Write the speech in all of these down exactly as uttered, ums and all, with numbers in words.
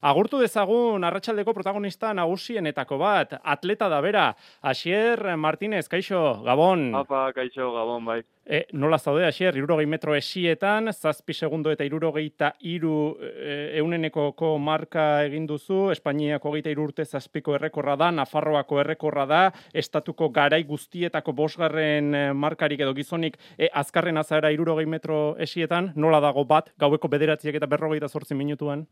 Agurtu dezagun arratsaldeko protagonista nagusienetako bat, atleta da bera, Asier Martínez, kaixo, Gabon. Apa, kaixo, Gabon, bai. E, nola zaude, Asier, hirurogei metro esietan, zazpi segundo eta hirurogeita hiru e, eunenekoko marka egin duzu, Espainiako hogeita hiru urte zazpiko errekorra da, Nafarroako errekorra da, estatuko garai guztietako bosgarren markarik edo gizonik e, azkarren azara hirurogei metro esietan, nola dago bat, gaueko bederatziak eta berrogeita zortzi minutuan?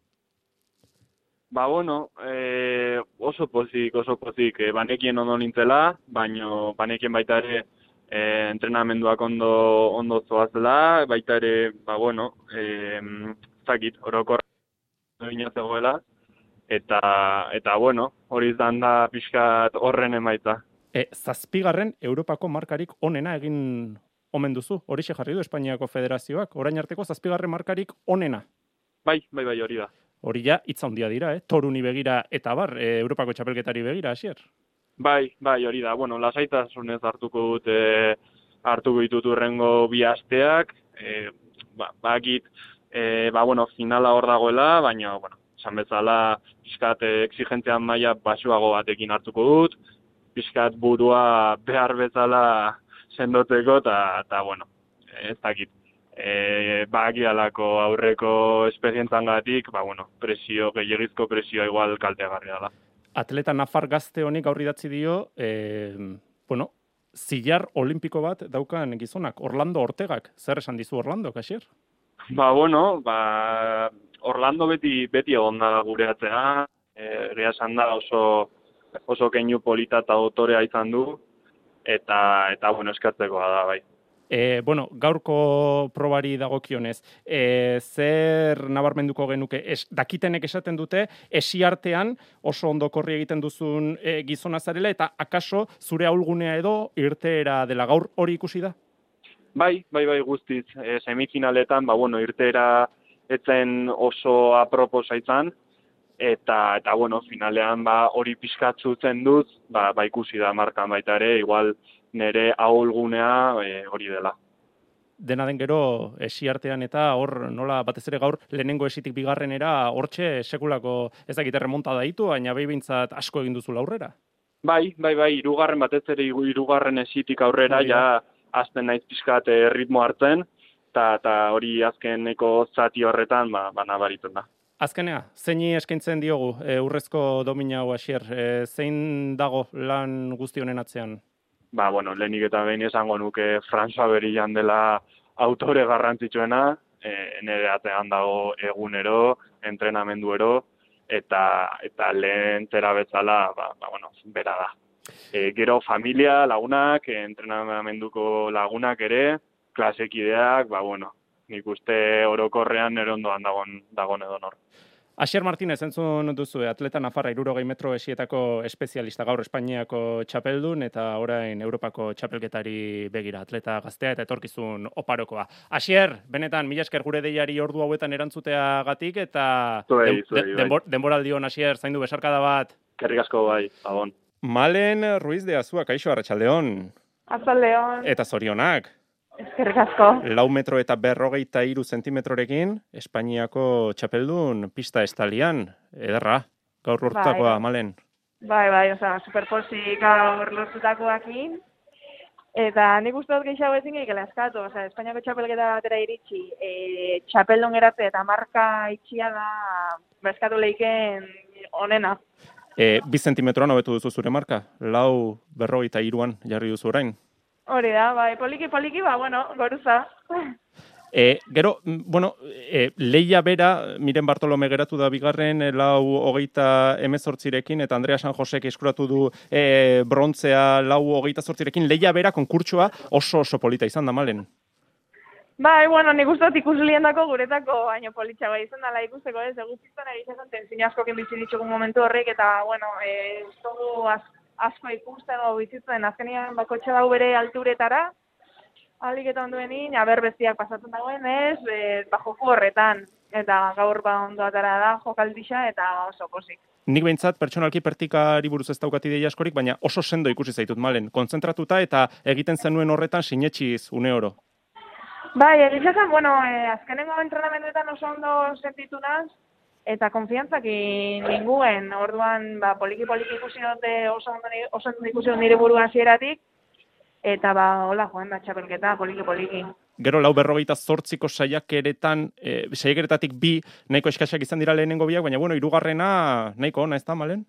Ba, bueno, e, oso pozik, oso pozik, e, banekien ondo nintzela, baino banekien baita ere e, entrenamenduak ondo, ondo zoazela, baita ere, ba, bueno, e, zakit, orokorra egin zegoela, eta, eta, bueno, hori izan da pixkat horren emaitza. E, zazpigarren Europako markarik onena egin omen duzu, horixe jarri du Espainiako Federazioak, orain arteko zazpigarren markarik onena. Bai, bai, bai, hori da. Hori ja, hitza handia dira, eh? Toruni begira eta bar, e, Europako txapelketari begira, Asier? Bai, bai, hori da. Bueno, lasaitasunez hartuko dut, e, hartuko ditut urrengo bi asteak, e, ba, bakit, e, ba, bueno, finala hor dagoela, baina, bueno, esan bezala, pixkat exigentzian maila basuago batekin hartuko dut, pixkat burua behar bezala sendotzeko, eta, bueno, ez dakit. E, bakialako aurreko esperientzangatik, ba, bueno, presio, gehiagizko presioa igual kalteagarria dela. Atleta nafar gazte honik gaur idatzi dio, e, bueno, zilar olimpiko bat daukan gizonak, Orlando Ortegak. Zer esan dizu Orlando, Asier? Ba, bueno, ba, Orlando beti, beti egon da gure atzea, egia esan da oso, oso keinu polita eta dotorea izan du, eta, eta bueno, eskatzekoa da, bai. E, bueno, gaurko probari dagokionez, e, zer nabarmenduko genuke, es, dakitenek esaten dute, esiartean oso ondo korri egiten duzun e, gizona zarela, eta akaso zure ahulgunea edo irteera dela, gaur hori ikusi da? Bai, bai, bai, guztiz, e, semifinaletan, ba, bueno, irteera etzen oso aproposa izan, eta, eta bueno, finalean ba, hori pixkatzutzen dut, ba, ba ikusi da markan baita ere, igual, nire ahulgunea e, hori dela. Dena den gero, esiartean eta hor nola batez ere gaur lehenengo esitik bigarrenera hortxe sekulako ez dakit erremonta daitu, baina behi behintzat asko egin duzu aurrera. Bai, bai, bai, hirugarren batez ere hirugarren esitik aurrera, ja azten naiz pixkat ritmo hartzen, eta hori azkeneko zati horretan ba, ba nabaritzen da. Azkenea, zeini eskaintzen diogu e, urrezko domina hau, Asier, e, zein dago lan guzti honen atzean? Ba, bueno, lehenik eta behin esango nuke François Berillan dela autore garrantzitsuena, e, nire atzean dago egunero, entrenamenduero, eta, eta lehen zera bezala, ba, ba, bueno, bera da. E, gero familia, lagunak, entrenamenduko lagunak ere, klasekideak, ba, bueno, nik uste orokorrean erondoan dagon, dagon edo nor. Asier Martínez, entzun duzu, atleta nafarra hirurogei metro esietako espezialista, gaur Espainiako txapeldun eta orain Europako txapelketari begira, atleta gaztea eta etorkizun oparokoa. Asier, benetan, mila esker gure deiari ordu hauetan erantzuteagatik eta zuei, zuei, den, denbor, denboraldion, Asier, zaindu besarkada bat. Kerrik asko bai, Gabon. Malen Ruiz de Azua, kaixo, arratsaldeon. Arratsaldeon. Eta zorionak. Eskerrik asko. Lau metro eta berrogeita hiru zentimetrorekin, Espainiako txapeldun pista estalian, ederra, gaur lortutakoa, bai. Malen. Bai, bai, oza, superposi gaur lortutakoakin. Eta nik uste dut gehiago ezin gehiagela eskatu, oza, Espainiako txapelketa batera iritsi, e, txapeldun geratze eta marka itxia da, eskatu lehiken onena. E, bi zentimetroan hobetu duzu zure marka, lau berrogeita hiruan jarri duzu orain. Hori da, bai, poliki, poliki, ba, bueno, goruza. E, gero, bueno, e, lehia bera, Miren Bartolome geratu da bigarren, e, lau hogeita emezortzirekin, eta Andrea San Josek eskuratu du e, brontzea lau hogeita zortzirekin, lehia bera konkurtsoa oso oso polita izan da, Malen. Bai, bueno, nik uste dut ikusliendako guretako baino politxa bai izan dela ikusteko ez, egu piztan egizan tentzin askokin bizi ditzugun momentu horrek, eta, bueno, e, zogu az asko ikusten o bizitzen, azkenean bakotxe dau bere alturetara, alik eta onduenin, aber bestiak pasatzen dagoen ez, e, ba joko horretan, eta gaur ba ondo atara da jokaldixa eta oso pozik. Nik behintzat pertsonalki pertikari buruz ez daukat ideia askorik, baina oso sendo ikusi zaitut, Malen, konzentratuta eta egiten zenuen horretan sinetxiz une oro. Bai, egitzatzen, bueno, e, azkenengo entrenamenduetan oso ondo sentitu naz, eta konfiantzakin ninguen, orduan, ba, poliki-poliki ikusi dute oso ondo, oso ondo ikusi dut nire burua hasieratik, eta ba, hola joan da txapelketa, poliki-poliki. Gero lau berrogeita zortziko saiakeretan, e, saiakeretatik bi nahiko eskasak izan dira lehenengo biak, baina bueno, hirugarrena nahiko ona, ez da, Malen?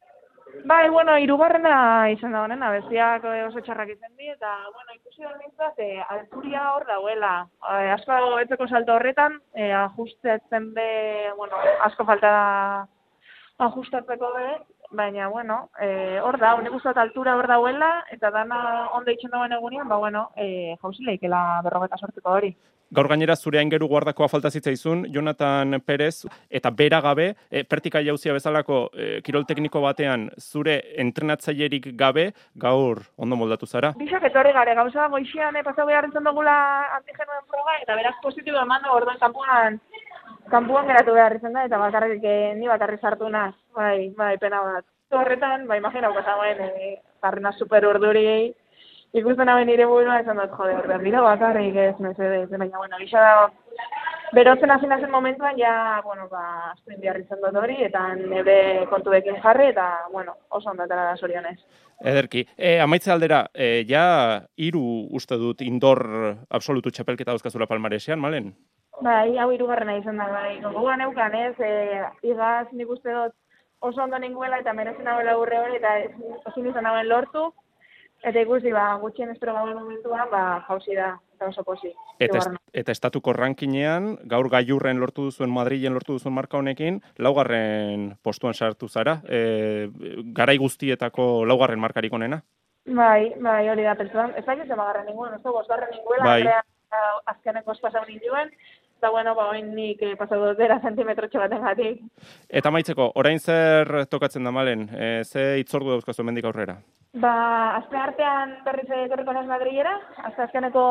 Bai, bueno, hirugarrena izan da honena, bestiak oso txarrak izan di, eta, bueno, ikusi dut nintzat, e, alturia hor dauela. E, asko dago betzeko salto horretan, e, ajustetzen be, bueno, asko falta da ajustatzeko be, baina, bueno, e, hor da, honek uste altura hor dauela, eta dana ondo itxen dagoen egunean, ba, bueno, e, jauzi leikela berrogeta sortuko hori. Gaur gainera zure aingeru guardakoa falta zitzaizun, Jonathan Perez, eta bera gabe, e, pertika jauzia bezalako e, kirol tekniko batean zure entrenatzailerik gabe, gaur ondo moldatu zara? Bixak etorri gare, gauza goixian e, pasau behar entzun dugula antigenuen froga, eta beraz positibo eman da, orduan kanpuan, kanpuan geratu behar izan da, eta bakarrik, e, ni bakarrik sartu naz, bai, bai, pena bat. Horretan, ba, imaginau pasagoen, e, jarrena super urduri, ikusten hauen nire burua, esan dut, jode, ordean dira bakarrik ez, mesedez, baina, bueno, gisa da, berotzen hasi nazen momentuan, ja, bueno, ba, azten behar izan dut hori, eta nire kontuekin jarri, eta, bueno, oso ondatara da zorionez. Ederki, e, amaitze aldera, e, ja, hiru uste dut indor absolutu txapelketa dauzkazula palmaresean, Malen? Bai, hau hirugarrena izan da, bai, gogoan eukan ez, e, igaz nik uste dut oso ondo ninguela, eta merezen hauela urre hori, eta ezin izan hauen lortu, eta ikusi, ba, gutxien espero gauen momentuan, ba, jauzi da, eta oso posi. Eta, est, eta estatuko rankinean, gaur gailurren lortu duzuen, Madrilen lortu duzuen marka honekin, laugarren postuan sartu zara, e, garai guztietako laugarren markarik onena? Bai, bai, hori da, pentsuan, ez da gizu magarren ninguen, ez da bosgarren ninguela, bai. Azkeneko pasau ninduen, eta bueno, ba, oin nik eh, pasau dutera zentimetrotxo baten gatik. Eta maitzeko, orain zer tokatzen da, Malen? E, ze itzordu dauzkazu hemendik aurrera? Ba, azte artean berriz etorriko naz Madrilera, azte azkeneko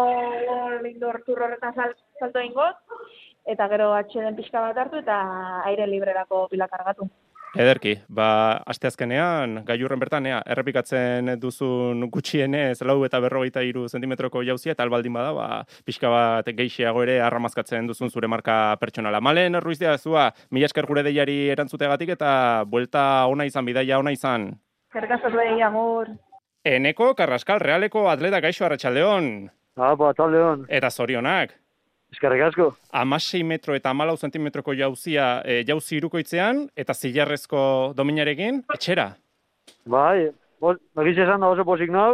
lindor turro horretan sal, salto ingot, eta gero atxeden pixka bat hartu eta aire librerako pila kargatu. Ederki, ba, asteazkenean, gailurren bertan, ea, errepikatzen duzun gutxienez lau eta berrogeita hiru zentimetroko jauzia, eta albaldin bada, ba, pixka bat gehiago ere arramazkatzen duzun zure marka pertsonala. Malen, Ruizdea, zua, mila esker gure deiari erantzutegatik, eta buelta ona izan, bidaia ona izan. Zerkaztu behi, amur. Eneko Carrascal, Realeko atleta, gaixo, Arratsaldeon. Apa, Arratsaldeon. Eta zorionak. Eskerrik asko. Hamasei metro eta hamalau zentimetroko jauzia e, jauzi irukoitzean, eta zilarrezko dominarekin, etxera? Bai, egiz esan da oso pozik nau.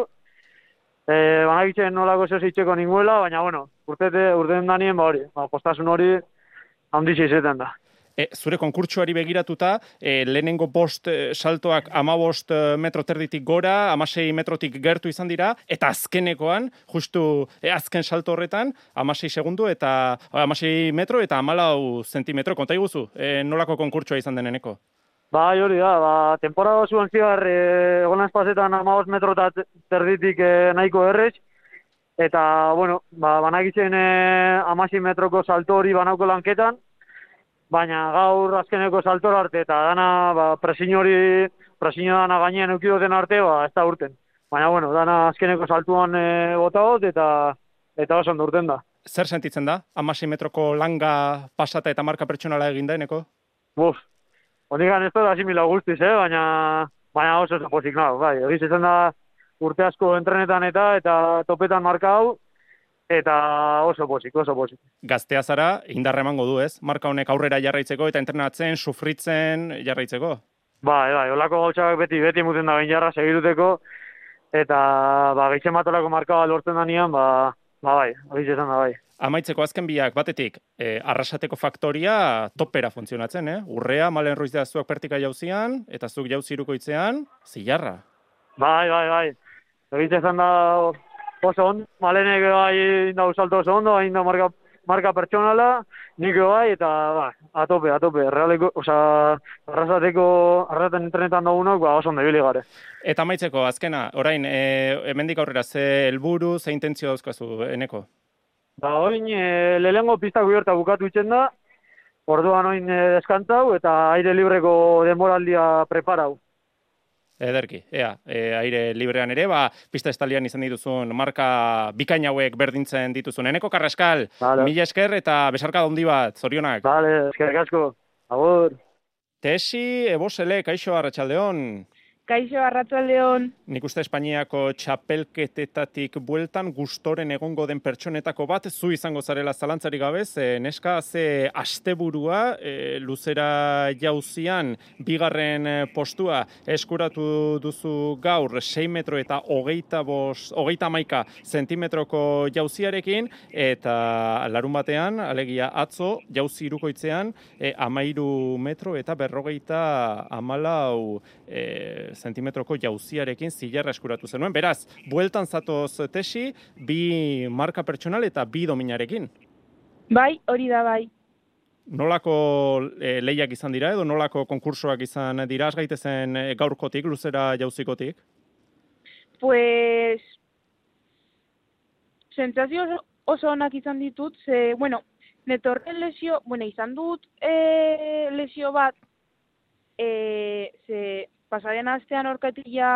E, Banagitzen nolako zeu zitzeko ninguela, baina, bueno, urtete, urten danien, ba hori, ba, postasun hori handitxe izaten da. E, zure konkurtsuari begiratuta, e, lehenengo bost e, saltoak amabost metro terditik gora, amasei metrotik gertu izan dira, eta azkenekoan, justu e, azken salto horretan, amasei segundu eta amasei metro eta amalau zentimetro. Konta iguzu, e, nolako konkurtsua izan deneneko? Bai, hori da, ba, temporada zuen zigar, e, egonaz pasetan amabost metro eta terditik e, nahiko errez, eta, bueno, ba, banagitzen e, amasei metroko salto hori banauko lanketan, baina gaur azkeneko saltora arte eta dana ba, presin hori, presin dana gainean eukidoten arte, ba, ez da urten. Baina, bueno, dana azkeneko saltuan e, botagot eta eta oso ondo urten da. Zer sentitzen da? Hamasei metroko langa pasata eta marka pertsonala eginda, eneko? Buf, honikan ez da asimila guztiz, eh? baina, baina oso oso pozik nago, bai. Egiz izan da urte asko entrenetan eta eta topetan marka hau, eta oso pozik, oso pozik. Gaztea zara, indarra emango du, ez? Marka honek aurrera jarraitzeko eta entrenatzen, sufritzen jarraitzeko? Bai, bai, holako gautxak beti, beti muten da behin jarra segiruteko, eta ba, gehitzen bat olako marka bat lortzen danean, ba, ba bai, hori izan da bai. Amaitzeko azken biak, batetik, eh, arrasateko faktoria topera funtzionatzen, eh? Urrea, Malen Ruizdea zuak pertika jauzian, eta zuk jauzi irukoitzean, zilarra. Bai, bai, bai. Egite izan da oso ondo, Malenek bai indau salto oso ondo, hain da marka, marka pertsonala, nik bai, eta ba, atope, atope, realeko, oza, arrasateko, arrasaten internetan dugunok, ba, oso ondo ibili gare. Eta amaitzeko, azkena, orain, e, hemendik aurrera, ze helburu, ze intentzio dauzkazu, eneko? Ba, orain, e, lehengo pista guberta bukatu itzen da, orduan orain e, deskantzau, eta aire libreko denboraldia preparau. Ederki, ea, e, aire librean ere, ba, pista estalian izan dituzun marka bikain hauek berdintzen dituzun. Eneko Carrascal, vale. Mila esker eta besarka handi bat, zorionak. Vale, eskerrik asko, agur. Tesi, Ebosele, kaixo, arratsaldeon. Kaixo, arratsaldeon. Nik uste Espainiako txapelketetatik bueltan gustoren egongo den pertsonetako bat, zu izango zarela zalantzarik gabe, ze neska ze asteburua e, luzera jauzian bigarren postua eskuratu duzu gaur sei metro eta hogeita bost, hogeita hamaika zentimetroko jauziarekin, eta larun batean, alegia atzo, jauzi irukoitzean, e, amairu metro eta berrogeita amalau e, zentimetroko jauziarekin zilarra eskuratu zenuen. Beraz, bueltan zatoz Tesi, bi marka pertsonal eta bi dominarekin. Bai, hori da bai. Nolako e, lehiak izan dira edo nolako konkursoak izan dira, az gaitezen e, gaurkotik, luzera jauzikotik? Pues, sentsazio oso, oso onak izan ditut, ze, bueno, netorren lesio, bueno, izan dut e, lesio bat, e, ze, pasaren astean orkatila,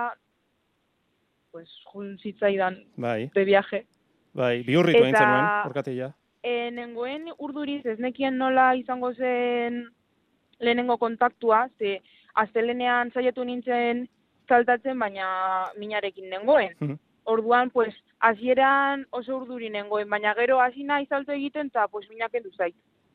pues, jun zitzaidan bai. de viaje. Bai, bihurritu egin Eta, zenuen orkatila. E, nengoen urduriz ez nekien nola izango zen lehenengo kontaktua, ze astelenean saiatu nintzen saltatzen, baina minarekin nengoen. Mhm. Orduan, pues, hasieran oso urduri nengoen, baina gero hasi nahi salto egiten, eta pues, minak endu zait.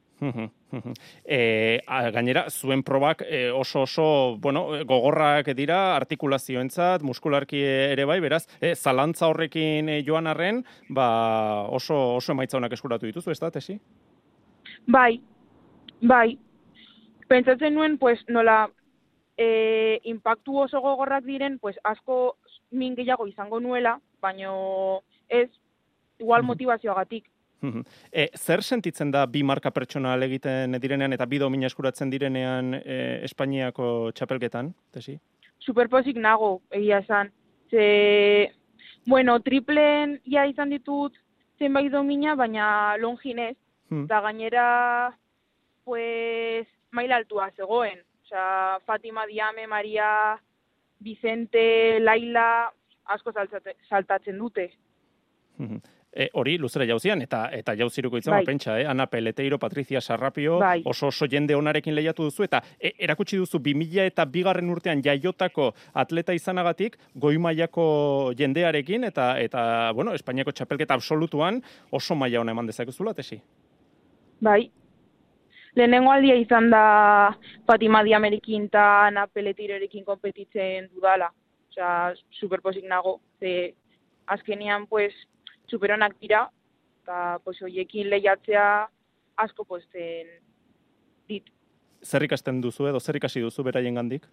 E, gainera, zuen probak e, oso oso, bueno, gogorrak dira, artikulazioentzat, muskularki ere bai, beraz, e, zalantza horrekin e, joan arren, ba, oso, oso emaitza honak eskuratu dituzu, ez da, Tesi? Bai, bai. Pentsatzen nuen, pues, nola, e, impactu oso gogorrak diren, pues, asko min gehiago izango nuela, baino ez, igual motivazioagatik. E, zer sentitzen da bi marka pertsonal egiten direnean eta bi domina eskuratzen direnean e, Espainiako txapelketan, Tesi? Superpozik nago, egia esan. Ze, bueno, triplen ja izan ditut zenbait domina, baina longinez, Hmm. eta gainera, pues, maila altua zegoen. Osea, Fatima, Diame, Maria, Vicente, Laila, asko saltzate, saltatzen dute. E, hori, luzera jauzian, eta eta jauziruko itzama, Bai. pentsa, eh? Ana Peleteiro, Patrizia Sarrapio, Bai. oso oso jende onarekin lehiatu duzu, eta e, erakutsi duzu bi mila eta bigarren urtean jaiotako atleta izanagatik, goi mailako jendearekin, eta, eta bueno, Espainiako txapelketa absolutuan oso maila ona eman dezakezula, Tesi? Bai. Lehenengo aldia izan da Fatima Diamerekin eta Ana Peletirorekin konpetitzen dudala. Osea, superpozik nago. Ze azkenian, pues, superonak dira, eta pues, hoiekin lehiatzea asko posten dit. Zer ikasten duzu edo zer ikasi duzu beraien gandik?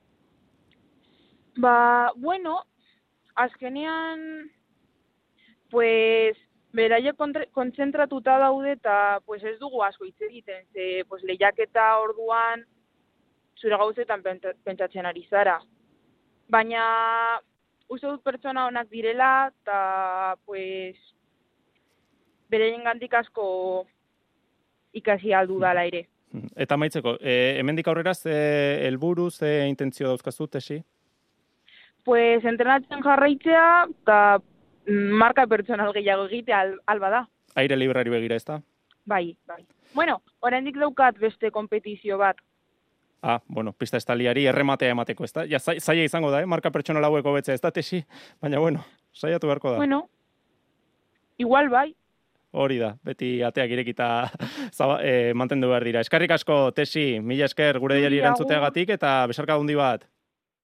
Ba, bueno, azkenean, pues, beraiek kontzentratuta daude eta pues, ez dugu asko hitz egiten, ze pues, lehiaketa orduan zure gauzetan pentsatzen ari zara. Baina, uste dut pertsona onak direla, eta, pues, beraien gandik asko ikasi aldu dala ere. Eta maitzeko, e, hemendik aurrera ze helburu, ze intentzio dauzkazu, Tesi? Pues, entrenatzen jarraitzea, eta marka pertsonal gehiago egitea al, alba da. Aire librari begira, ez da? Bai, bai. Bueno, oraindik daukat beste konpetizio bat. Ah, bueno, pista estaliari errematea emateko, ez da? Ja, zaila izango da, eh? Marka pertsonal haueko betzea, ez da, Tesi? Baina, bueno, saiatu beharko da. Bueno, igual bai. Hori da, beti ateak irekita zaba, eh, mantendu behar dira. Eskerrik asko, Tesi, mila esker gure diari erantzuteagatik eta besarka handi bat.